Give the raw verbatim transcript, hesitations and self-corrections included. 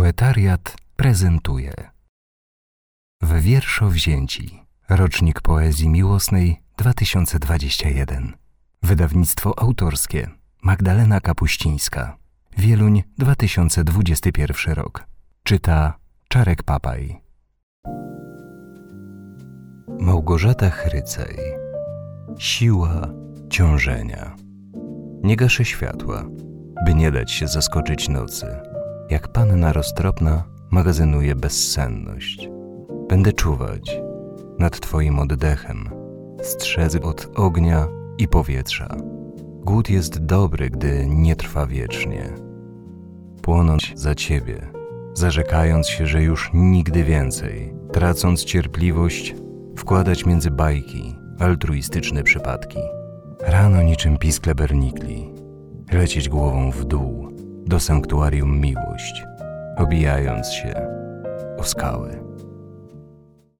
Poetariat prezentuje W wierszowzięci. Rocznik poezji miłosnej dwa tysiące dwudziesty pierwszy. Wydawnictwo autorskie Magdalena Kapuścińska. Wieluń dwa tysiące dwudziesty pierwszy rok. Czyta Czarek Papaj. Małgorzata Chrycej. Siła ciążenia. Nie gaszę światła, by nie dać się zaskoczyć nocy. Jak panna roztropna magazynuje bezsenność. Będę czuwać nad twoim oddechem, strzec od ognia i powietrza. Głód jest dobry, gdy nie trwa wiecznie. Płonąć za ciebie, zarzekając się, że już nigdy więcej, tracąc cierpliwość, wkładać między bajki altruistyczne przypadki. Rano niczym piskle bernikli, lecieć głową w dół do sanktuarium miłość, obijając się o skały.